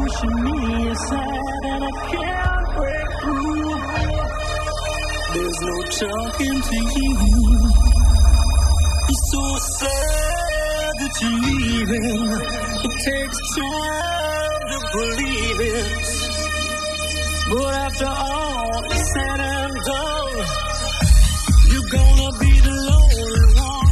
pushing me aside and I can't break through. There's no talking to you. It's so sad that you're leaving. It takes time to believe it. But after all is said and done, you're gonna be the lonely one.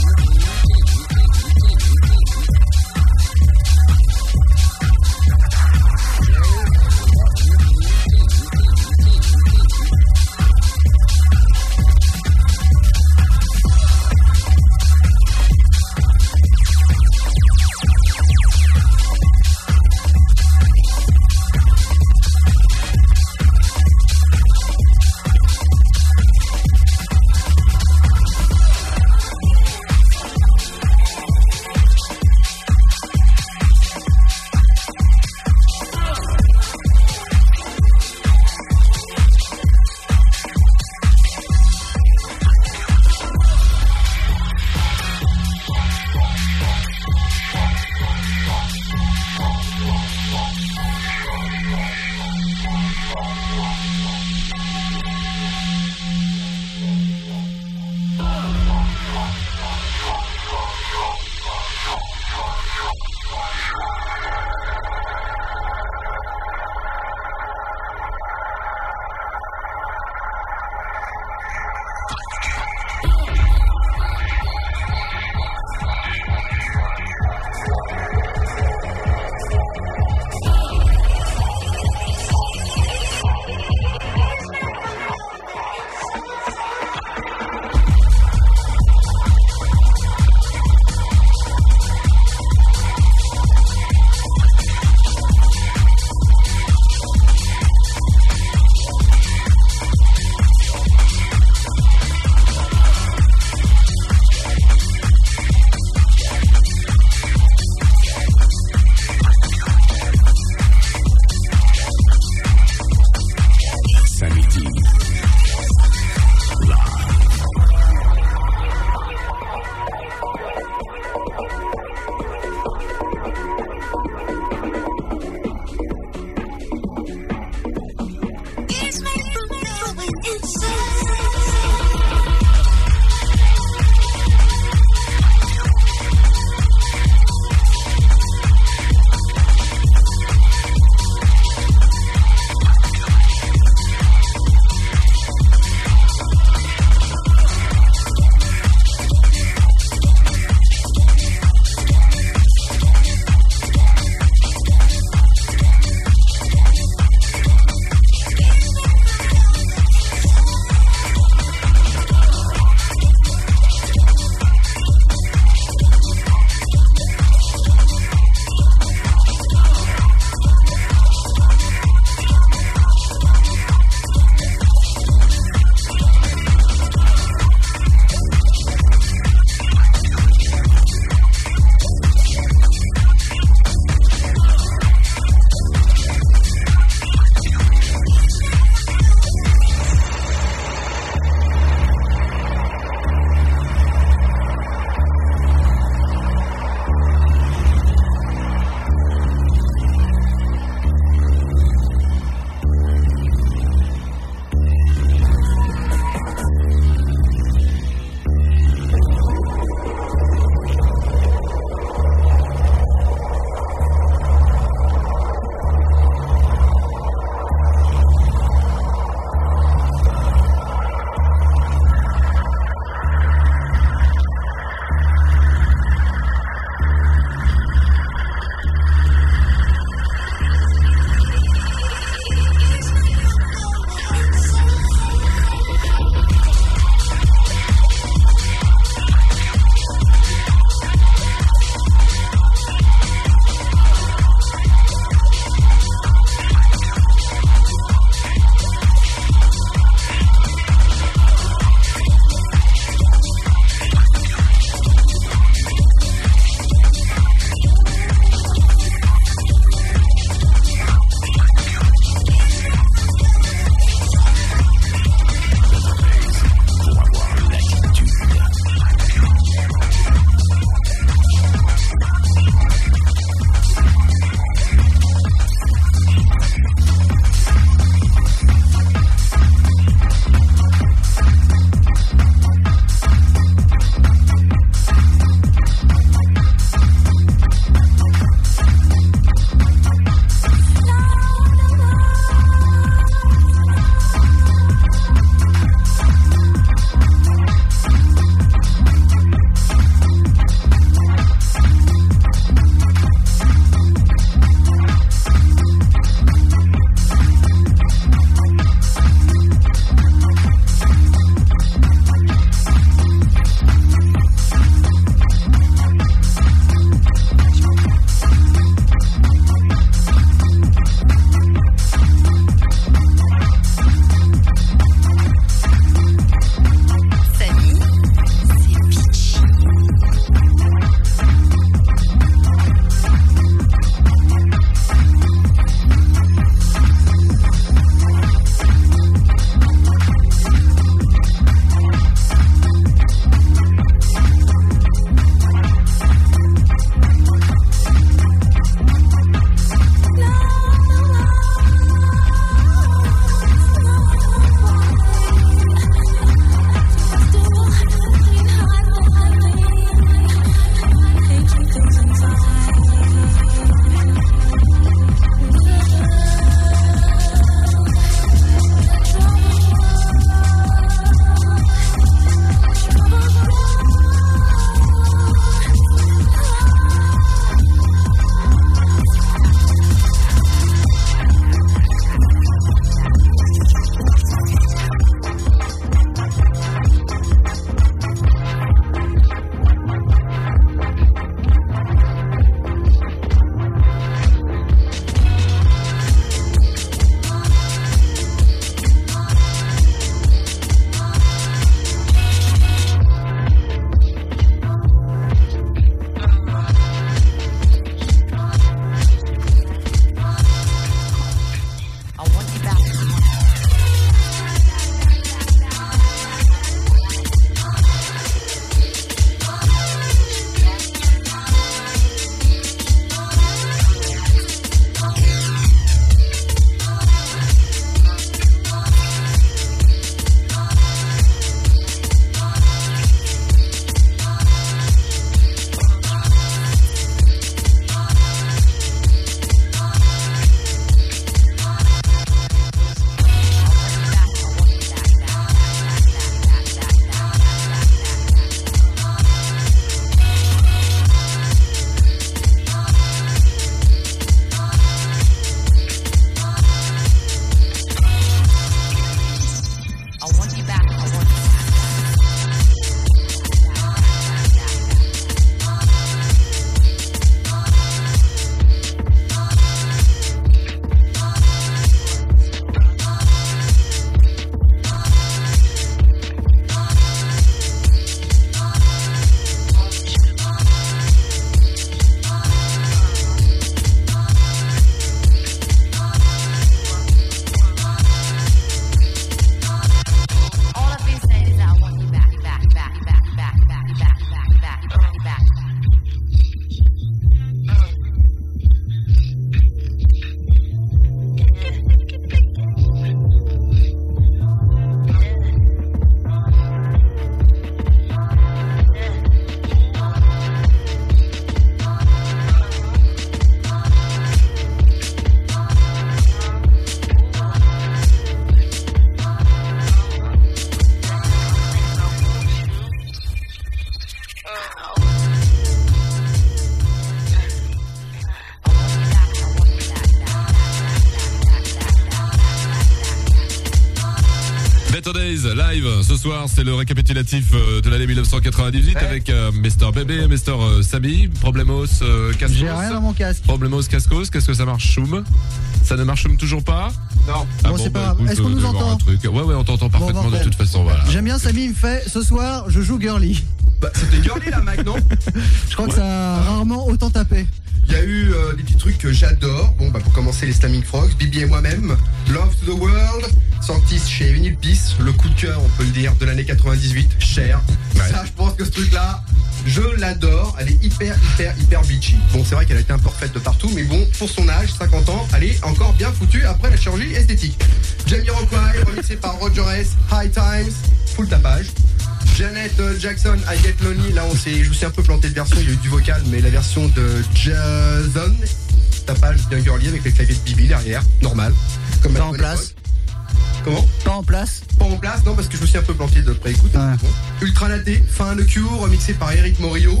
Days live. Ce soir, c'est le récapitulatif de l'année 1998 avec Mr. Bébé, Mr. Samy, Problemos, Cascos. J'ai rien dans mon casque. Problemos, Cascos. Qu'est-ce que ça marche, Choum? Ça ne marche toujours pas? Non. Bon, c'est pas grave. Écoute, est-ce qu'on nous entend? Ouais, on t'entend parfaitement de toute façon. Voilà. J'aime bien, Samy, il me fait ce soir, je joue Girly. Bah, c'était Girly là, Mike, non? Je crois que ça a rarement autant tapé. Il y a eu des petits trucs que j'adore. Bon, bah, pour commencer, les Slamming Frogs, Bibi et moi-même, Love to the World, sorti chez Vinyl Peace, le coup de cœur, on peut le dire, de l'année 98, Cher. Ouais. Ça, je pense que ce truc-là, je l'adore. Elle est hyper bitchy. Bon, c'est vrai qu'elle a été un peu refaite de partout, mais bon, pour son âge, 50 ans, elle est encore bien foutue après la chirurgie esthétique. Jamiroquai, remixé par Roger S, High Times, full tapage. Janet Jackson, I Get Lonely, là je me suis un peu planté de version, il y a eu du vocal, mais la version de Jason, tapage bien girly avec les claviers de Bibi derrière, normal. Comme pas en place. Comment? Pas en place. Pas en place, non, parce que je me suis un peu planté de pré-écoute. Ouais. Bon. Ultra Laté, Fin de Cure, remixé par Eric Morillo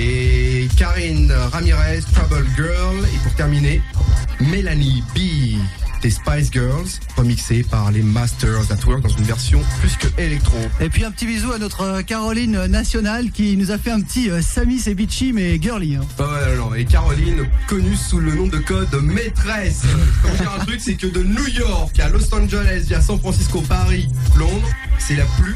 et Karine Ramirez, Trouble Girl, et pour terminer, Mélanie B. des Spice Girls, remixé par les Masters at Work dans une version plus que électro. Et puis un petit bisou à notre Caroline nationale qui nous a fait un petit Samy c'est bitchy mais girly. Hein. Ouais, non, et Caroline, connue sous le nom de code maîtresse. Je peux vous dire un truc, c'est que de New York à Los Angeles, via San Francisco, Paris, Londres, c'est la plus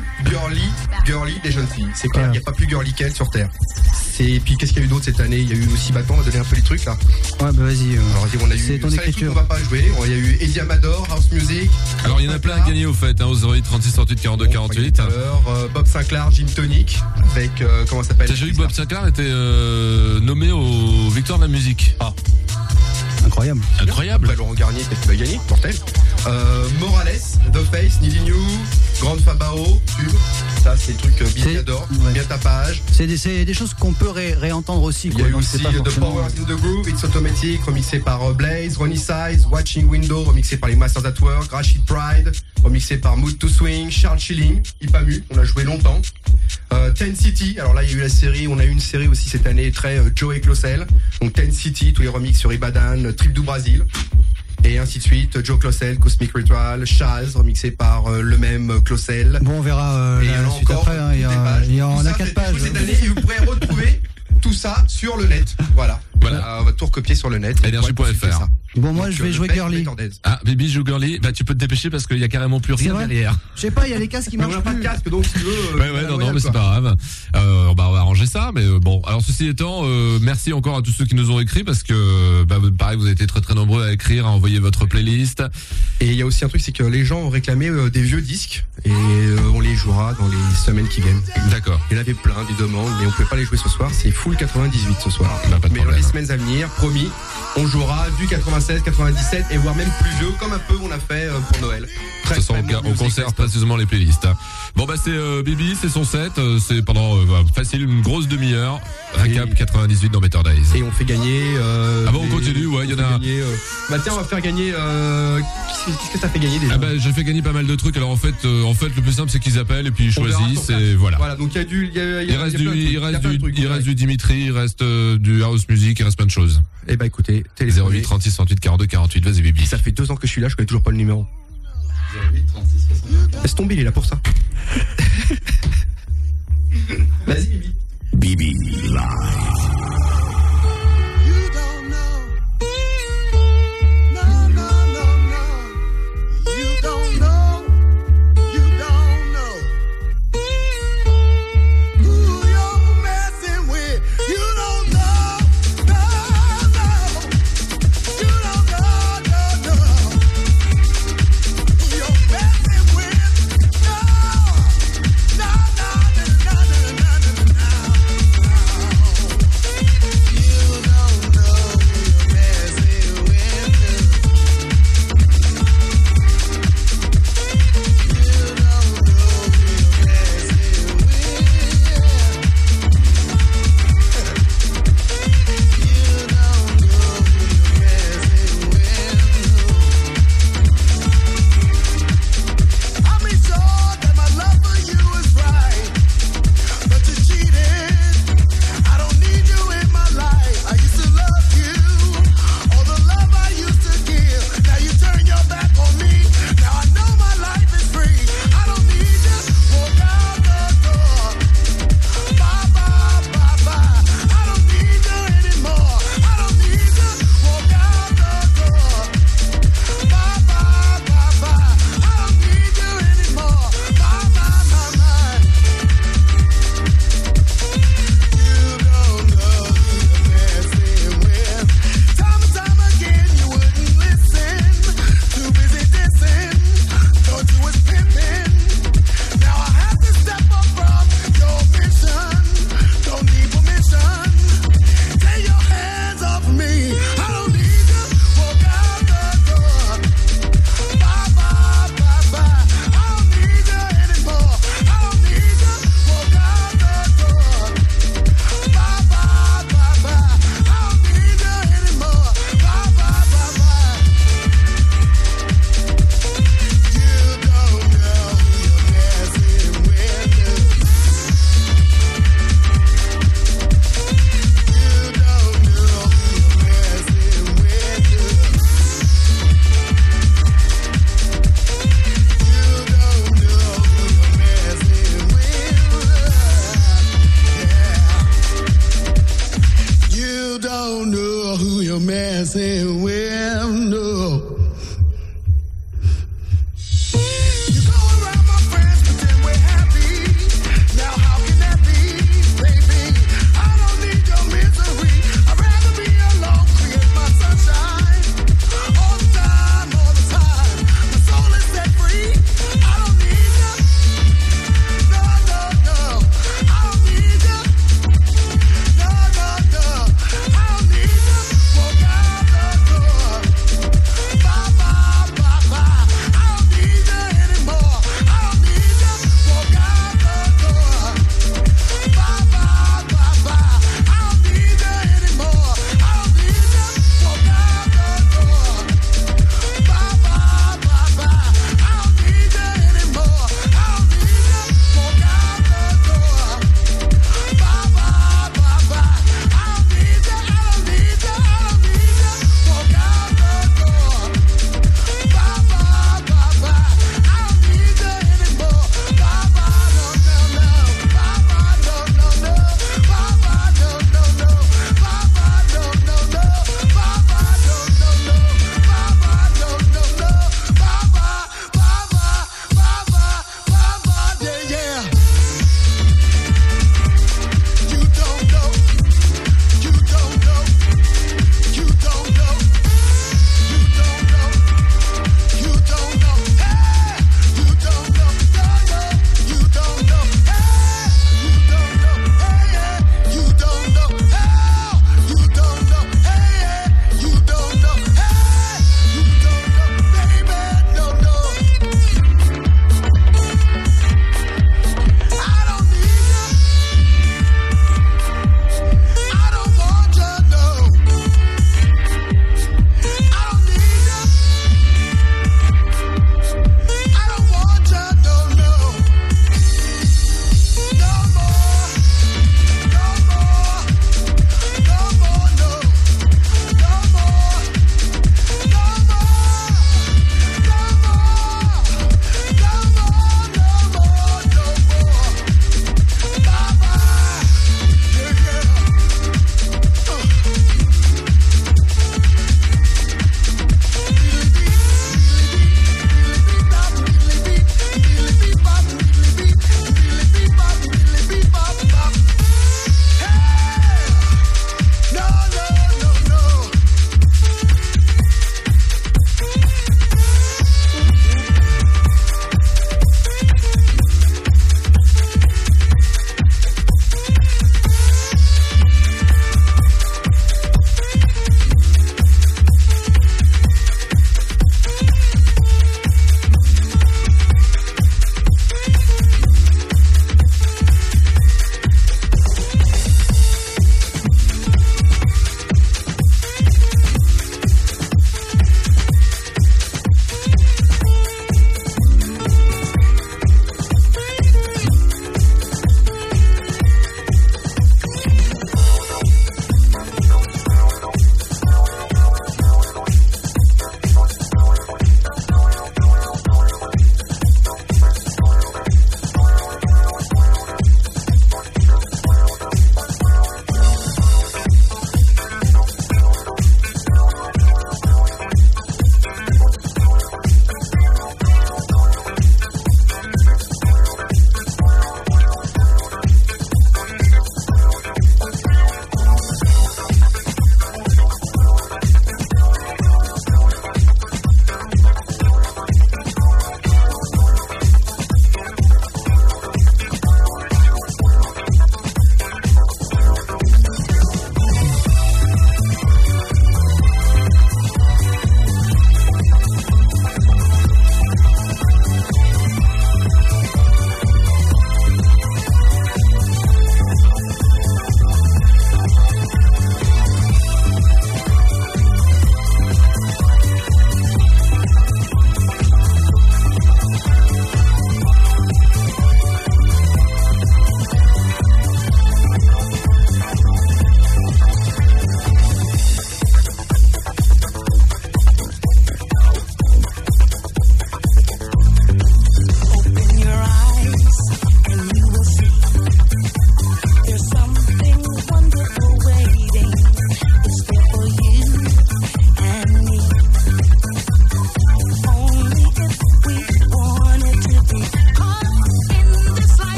girly des jeunes filles. C'est clair, il n'y a pas plus girly qu'elle sur Terre. Et puis qu'est-ce qu'il y a eu d'autre cette année? Il y a eu aussi on va donner un peu les trucs là. Ouais, bah vas-y. Alors on a eu ton écriture. On va pas jouer. Il y a eu Eddie Amador, House Music. Alors il y en a plein à gagner au fait, hein, au 08 36 38 42 48. Bob Sinclair, Gin Tonic, avec comment ça s'appelle? J'ai vu que Bob Sinclair était nommé aux Victoires de la musique. Ah. Incroyable. Bah, Laurent Garnier, peut-être qu'il va gagner, mortel. Morales, The Face, Needing You, Grande Fabao, Tube. Ça, c'est des trucs bien j'adore, bien tapage. C'est des choses qu'on peut réentendre aussi. Il y a eu aussi The Power in the Groove, It's Automatic, remixé par Blaze, Ronnie Size, Watching Window, remixé par les Masters at Work, Rashid Pride, remixé par Mood to Swing, Charles Chilling, Ipamu, on a joué longtemps. Ten City, alors là il y a eu la série, on a eu une série aussi cette année très Joey Closel, donc Ten City, tous les remixes sur Ibadan, Trip du Brésil, et ainsi de suite, Joe Closel, Cosmic Ritual, Chaz, remixé par le même Closel. Bon, on verra la suite après, hein, il y en a 4 pages. Cette année, et vous pourrez retrouver tout ça sur le net, voilà. On va tout recopier sur le net. Énergie.fr. Bon, moi, je vais jouer Girly. Ah, Bibi joue Girly. Bah, tu peux te dépêcher parce qu'il y a carrément plus rien derrière. Je sais pas, il y a les casques qui marchent. On n'a pas de casque, donc si tu veux. Non, mais c'est pas grave. On va arranger ça, mais bon. Alors, ceci étant, merci encore à tous ceux qui nous ont écrit parce que, pareil, vous avez été très très nombreux à écrire, à envoyer votre playlist. Et il y a aussi un truc, c'est que les gens ont réclamé des vieux disques et on les jouera dans les semaines qui viennent. D'accord. Il y en avait plein, des demandes, mais on pouvait pas les jouer ce soir. C'est full 98 ce soir. Mais dans les semaines à venir, promis, on jouera du 96, 97 et voire même plus vieux, comme un peu on a fait pour Noël. Ce sont on conserve précisément les playlists. Bon bah c'est Bibi, c'est son set, c'est pendant facile une grosse demi-heure. Récap 98 dans Better Days. Et on fait gagner. On continue, ouais, il y en a. Tiens, on va faire gagner. Qu'est-ce que ça fait gagner déjà? Ah bah j'ai fait gagner pas mal de trucs. Alors en fait le plus simple c'est qu'ils appellent et puis ils choisissent et voilà. Voilà, donc il reste du Dimitri, il reste du house music, il reste plein de choses. Eh bah écoutez, 08 36 38 42 48, vas-y Bibi. Ça fait 2 ans que je suis là, je connais toujours pas le numéro. 08 36 68. Laisse tomber, il est là pour ça. Vas-y Bibi. Bibi live. dancing window. I don't need you.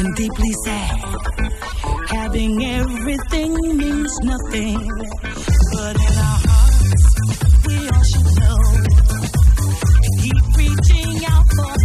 and deeply sad. Having everything means nothing, but in our hearts, we all should know. Keep reaching out for